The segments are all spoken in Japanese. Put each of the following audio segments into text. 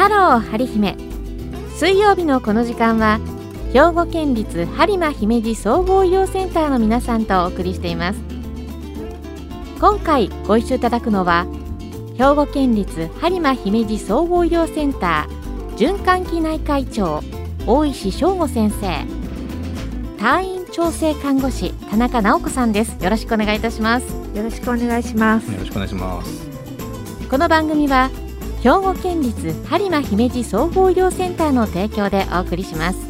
ハローはりひめ。水曜日のこの時間は兵庫県立播磨姫路総合医療センターの皆さんとお送りしています。今回ご一緒いただくのは兵庫県立播磨姫路総合医療センター循環器内科医長大石翔吾先生、退院調整看護師田中直子さんです。よろしくお願いいたします。 よろしくお願いします。 よろしくお願いします。 この番組は兵庫県立播磨姫路総合医療センターの提供でお送りします。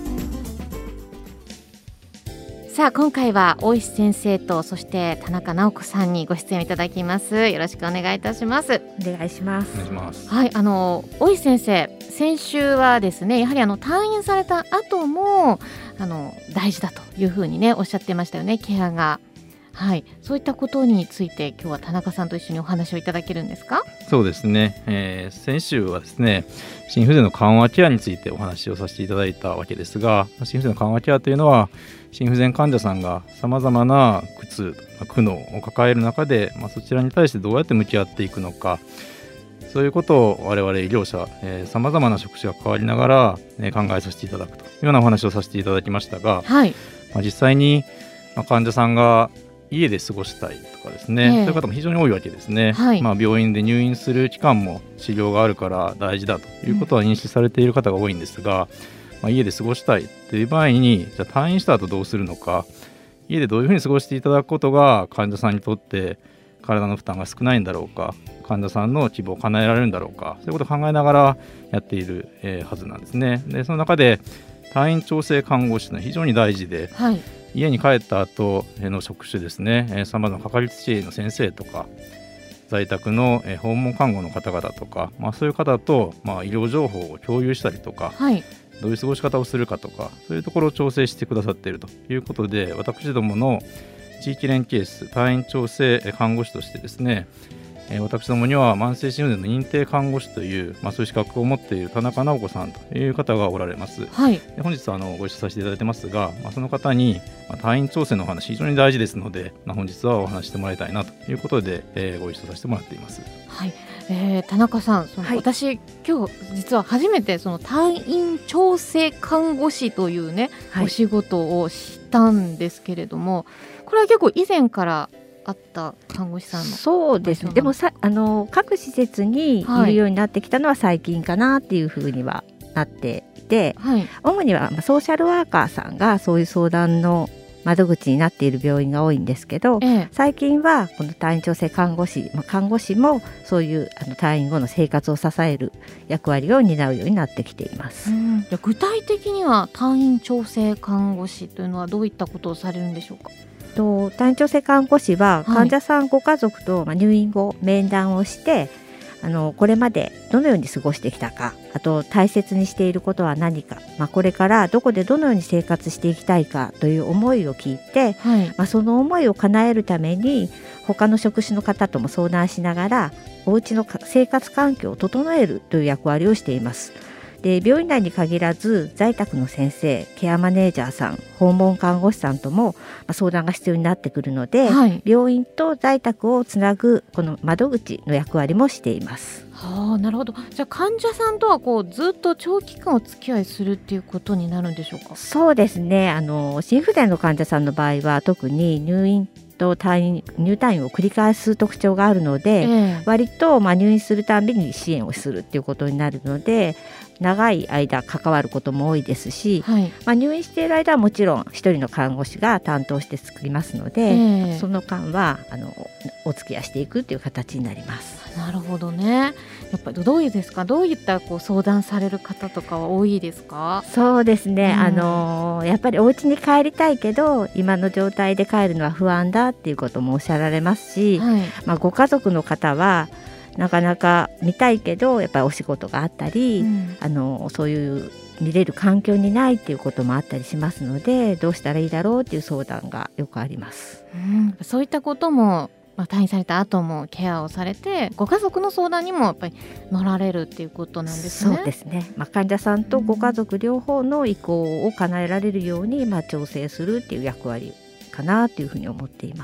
さあ、今回は大石先生とそして田中直子さんにご出演いただきます。よろしくお願いいたします。 お願いします。 お願いします。 はい、大石先生、先週はですね、やはり退院された後も大事だというふうにねおっしゃってましたよね、ケアが。はい、そういったことについて今日は田中さんと一緒にお話をいただけるんですか？ そうですね、先週はですね、心不全の緩和ケアについてお話をさせていただいたわけですが、心不全の緩和ケアというのは心不全患者さんがさまざまな苦痛苦悩を抱える中で、そちらに対してどうやって向き合っていくのか、そういうことを我々医療者さまざまな職種が関わりながら、考えさせていただくというようなお話をさせていただきましたが、 はい、 実際に、患者さんが家で過ごしたいとかですね、そういう方も非常に多いわけですね。 はい、 病院で入院する期間も治療があるから大事だということは認識されている方が多いんですが、家で過ごしたいという場合に、じゃあ退院した後どうするのか、家でどういうふうに過ごしていただくことが患者さんにとって体の負担が少ないんだろうか、患者さんの希望を叶えられるんだろうか、そういうことを考えながらやっている、はずなんですね。でその中で退院調整看護師は非常に大事で、 はい、 家に帰った後の職種ですね、さまざまなかかりつけ医の先生とか在宅の訪問看護の方々とか、そういう方と、医療情報を共有したりとか、 はい、 どういう過ごし方をするかとか、そういうところを調整してくださっているということで、私どもの地域連携室退院調整看護師としてですね、私どもには慢性心不全の認定看護師という、そういう資格を持っている田中直子さんという方がおられます。 はい、 で本日ご一緒させていただいてますが、その方に、退院調整のお話非常に大事ですので、本日はお話してもらいたいなということで、ご一緒させてもらっています。 はい、田中さん、 はい、 私今日実は初めて退院調整看護師というね、お仕事をしたんですけれども、これは結構以前からあった看護師さんの。 そうですね。でも各施設にいるようになってきたのは最近かなっていうふうにはなっていて、 はい、 主にはソーシャルワーカーさんがそういう相談の窓口になっている病院が多いんですけど、最近はこの退院調整看護師、看護師もそういう退院後の生活を支える役割を担うようになってきています。 具体的には退院調整看護師というのはどういったことをされるんでしょうか？ 退院調整看護師は患者さんご家族と入院後面談をして、これまでどのように過ごしてきたか、あと大切にしていることは何か、これからどこでどのように生活していきたいかという思いを聞いて、その思いを叶えるために他の職種の方とも相談しながらお家の生活環境を整えるという役割をしています。で病院内に限らず在宅の先生、ケアマネージャーさん、訪問看護師さんとも相談が必要になってくるので、病院と在宅をつなぐこの窓口の役割もしています。 なるほど。じゃあ患者さんとはずっと長期間お付き合いするっていうことになるんでしょうか？ そうですね。心不全の患者さんの場合は特に入院と入退院を繰り返す特徴があるので、割と入院するたびに支援をするっていうことになるので、長い間関わることも多いですし、入院している間はもちろん一人の看護師が担当して作りますので、その間はお付き合いしていくという形になります。 なるほどね。やっぱりどういうですか？どういった相談される方とかは多いですか？ そうですね、やっぱりお家に帰りたいけど今の状態で帰るのは不安だっていうこともおっしゃられますし、ご家族の方はなかなか見たいけどやっぱりお仕事があったり、そういう見れる環境にないっていうこともあったりしますので、どうしたらいいだろうっていう相談がよくあります。 そういったことも退院された後もケアをされて、ご家族の相談にもやっぱり乗られるっていうことなんですね。 そうですね、患者さんとご家族両方の意向を叶えられるように調整するっていう役割かなというふうに思っています。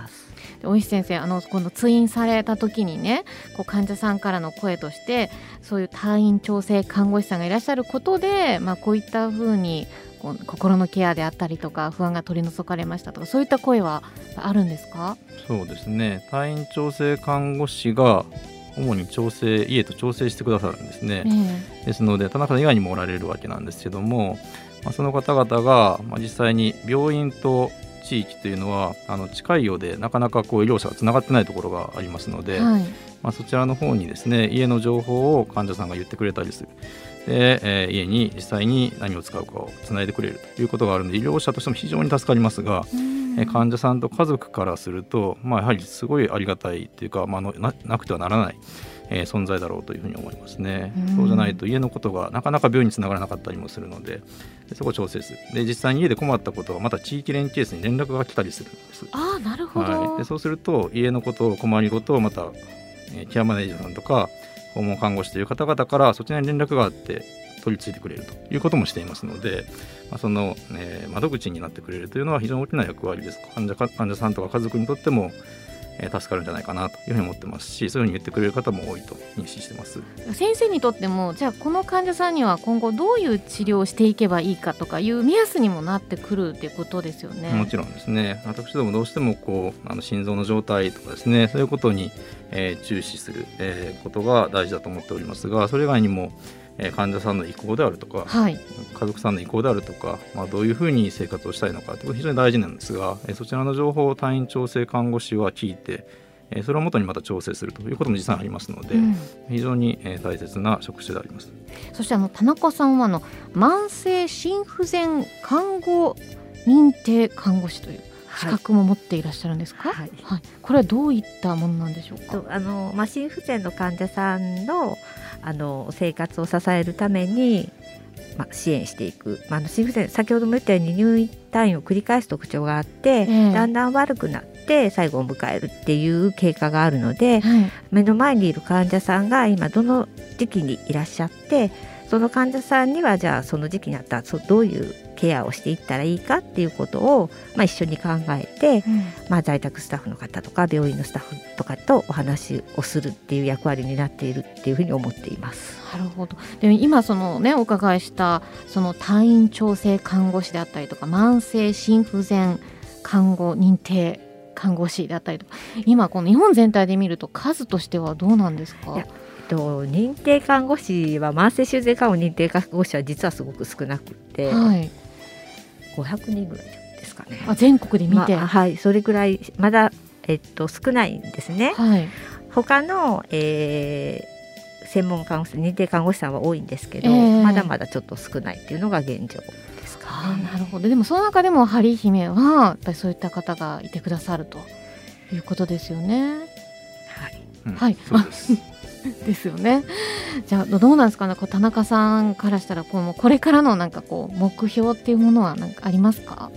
で大石先生、この通院された時にね、こう患者さんからの声として、そういう退院調整看護師さんがいらっしゃることで、こういった風にこう心のケアであったりとか不安が取り除かれましたとか、そういった声はあるんですか？ そうですね、退院調整看護師が主に家と調整してくださるんですね、ですので田中さん以外にもおられるわけなんですけども、その方々が、実際に病院と地域というのは近いようでなかなかこう医療者がつながってないところがありますので、そちらの方にですね、家の情報を患者さんが言ってくれたりする。で、家に実際に何を使うかをつないでくれるということがあるので、医療者としても非常に助かりますが、患者さんと家族からすると、やはりすごいありがたいというか、なくてはならない、存在だろうというふうに思いますね。そうじゃないと家のことがなかなか病院につながらなかったりもするので、そこを調整する。で、実際に家で困ったことがまた地域連携室に連絡が来たりするんです。 なるほど、 でそうすると家のことを困りごとをまた、ケアマネージャーさんとか訪問看護師という方々からそちらに連絡があって取り付いてくれるということもしていますので、その、窓口になってくれるというのは非常に大きな役割です。患者さんとか家族にとっても助かるんじゃないかなというふうに思ってますし、そういうふうに言ってくれる方も多いと認識してます。 先生にとっても、じゃあこの患者さんには今後どういう治療をしていけばいいかとかいう目安にもなってくるっていうことですよね。 もちろんですね。私どもどうしても心臓の状態とかですね、そういうことに、注視する、ことが大事だと思っておりますが、それ以外にも患者さんの意向であるとか、家族さんの意向であるとか、どういうふうに生活をしたいのかということが非常に大事なんですが、そちらの情報を退院調整看護師は聞いて、それをもとにまた調整するということも実際ありますので、非常に大切な職種であります。 そして田中さんは慢性心不全看護認定看護師という資格も持っていらっしゃるんですか？これはどういったものなんでしょうか？ 心不全の患者さんの生活を支えるために、支援していく、心不全、先ほども言ったように入院退院を繰り返す特徴があって、だんだん悪くなって最後を迎えるっていう経過があるので、目の前にいる患者さんが今どの時期にいらっしゃって、その患者さんにはじゃあその時期にあったらどういうケアをしていったらいいかっていうことを、一緒に考えて、在宅スタッフの方とか病院のスタッフとかとお話をするっていう役割になっているっていうふうに思っています。 なるほど。で今お伺いしたその退院調整看護師であったりとか慢性心不全看護認定看護師であったりとか、今この日本全体で見ると数としてはどうなんですか？ 認定看護師は慢性心不全看護認定看護師は実はすごく少なくて、500人ぐらいですかね。 全国で見て、 それぐらいまだ、少ないんですね。他の、専門看護師認定看護師さんは多いんですけど、まだまだちょっと少ないっていうのが現状ですかね。 なるほど。でもその中でもハリー姫はやっぱりそういった方がいてくださるということですよね。そうですですよね。じゃあどうなんですかね、田中さんからしたらこれからの目標っていうものはありますか？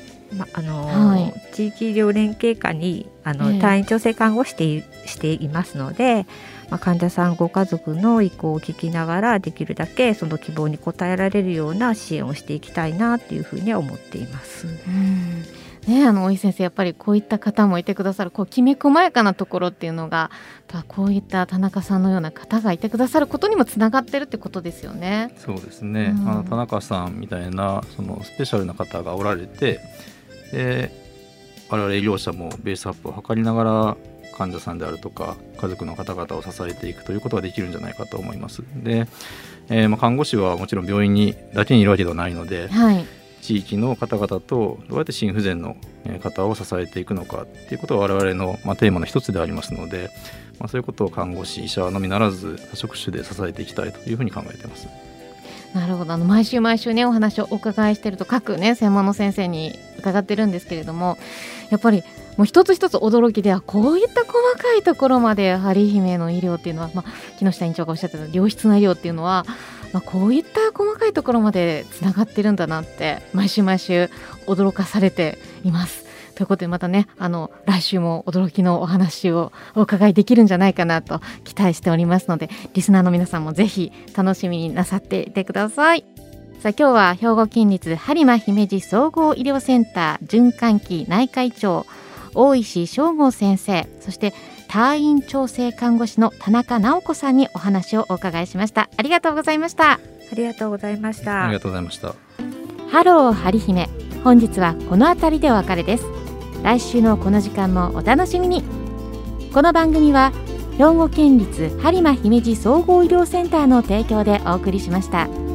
地域医療連携課に退院調整看護師していますので、患者さんご家族の意向を聞きながらできるだけその希望に応えられるような支援をしていきたいなっていうふうには思っています。 大井先生、やっぱりこういった方もいてくださる、きめ細やかなところっていうのがこういった田中さんのような方がいてくださることにもつながってるってことですよね。 そうですね、田中さんみたいなそのスペシャルな方がおられて、我々医療者もベースアップを図りながら患者さんであるとか家族の方々を支えていくということができるんじゃないかと思います。で、看護師はもちろん病院だけにいるわけではないので、地域の方々とどうやって心不全の方を支えていくのかということは我々のテーマの一つでありますので、そういうことを看護師医者のみならず多職種で支えていきたいというふうに考えています。 なるほど。毎週お話をお伺いしていると各専門の先生に伺ってるんですけれども、やっぱりもう一つ一つ驚きではこういった細かいところまでハリー姫の医療っていうのは、木下院長がおっしゃってた良質な医療っていうのは、こういった細かいところまでつながってるんだなって毎週驚かされています。ということでまた来週も驚きのお話をお伺いできるんじゃないかなと期待しておりますので、リスナーの皆さんもぜひ楽しみになさっていてください。さあ今日は兵庫県立播磨姫路総合医療センター循環器内科医長大石翔吾先生、そして退院調整看護師の田中直子さんにお話をお伺いしました。ありがとうございました。 ありがとうございました。 ありがとうございました。 ハローはりひめ、本日はこの辺りでお別れです。来週のこの時間もお楽しみに。この番組は兵庫県立播磨姫路総合医療センターの提供でお送りしました。